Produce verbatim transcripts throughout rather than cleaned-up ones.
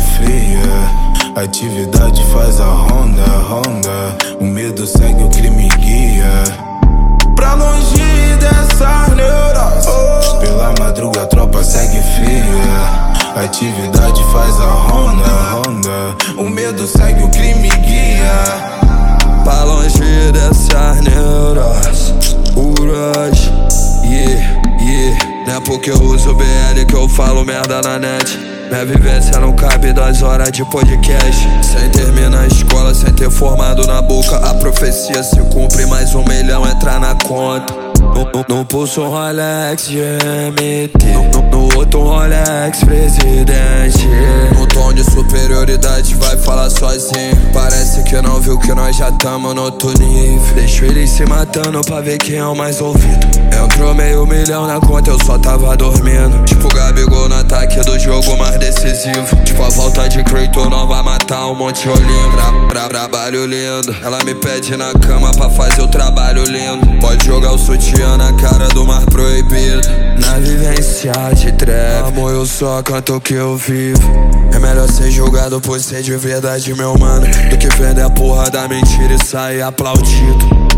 fria. Atividade faz a ronda, ronda. O medo segue, o crime guia. Pra longe dessas neuroses, pela madruga a tropa segue fria. Atividade faz a ronda, ronda. O medo segue, o crime guia. Pra longe dessas neuroses, uras, yeah, yeah. Não é porque eu uso B L que eu falo merda na net. Minha vivência não cabe das horas de podcast. Sem terminar a escola, sem ter formado na boca, a profecia se cumpre, mais um milhão entra na conta. No, no, no pulso um Rolex G M T, no, no outro um Rolex presidente. No tom de superioridade vai falar sozinho. Parece que não viu que nós já tamo no outro nível. Deixo eles se matando pra ver quem é o mais ouvido. Entrou meio milhão na conta, eu só tava dormindo. Tipo Gabigol no ataque do jogo mais decisivo. Tipo a volta de Creighton, não vai matar um monte olhinho. Pra, pra trabalho lindo, ela me pede na cama pra fazer o trabalho lindo. Pode jogar o sutiã na cara do mar proibido. Na vivência de trap, amor, eu só canto o que eu vivo. É melhor ser julgado por ser de verdade, meu mano, do que vender a porra da mentira e sair aplaudido.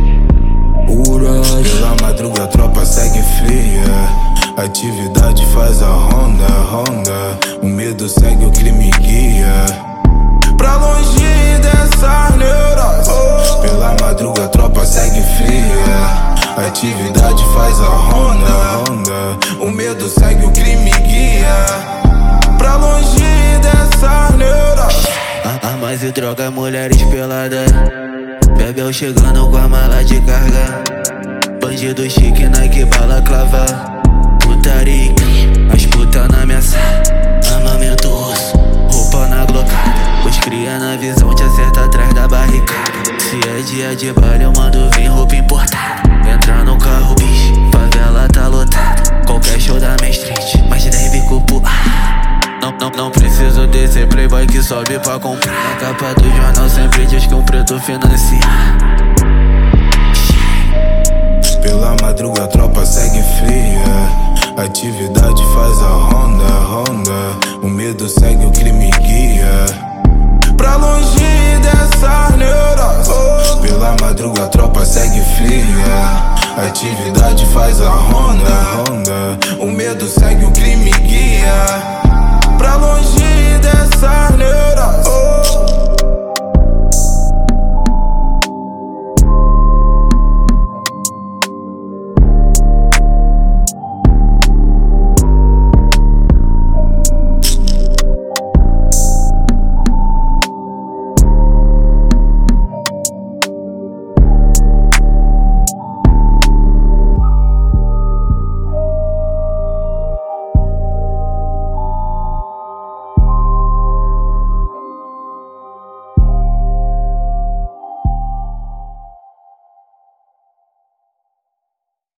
Pela madruga a tropa segue fria. Atividade faz a ronda, ronda. O medo segue, o crime guia. Pra longe dessas neuroses, pela madruga a tropa segue fria. Atividade faz a ronda, ronda. O medo segue, o crime guia. Pra longe dessas neuroses. Armas e droga, mulheres peladas. Bebel chegando com a mala de carga. Bandido chique, Nike, balaclava. Putaria, as puta na minha sala. Armamento russo, roupa na glocada. Os cria na visão, te acerta atrás da barricada. Se é dia de baile, eu mando vir roupa importada. Entra no carro, bicho, favela tá lotada. Qualquer show da Main Street, mais de dez bico pro ar. Não, não, não preciso desse playboy que sobe pra comprar. A capa do jornal sempre diz que um preto financia. Pela madruga a tropa segue fria. Atividade faz a ronda, ronda. O medo segue, o crime guia. Pra longe dessas neuroses, pela madruga a tropa segue fria. Atividade faz a ronda, ronda. O medo segue, o crime guia. Pra longe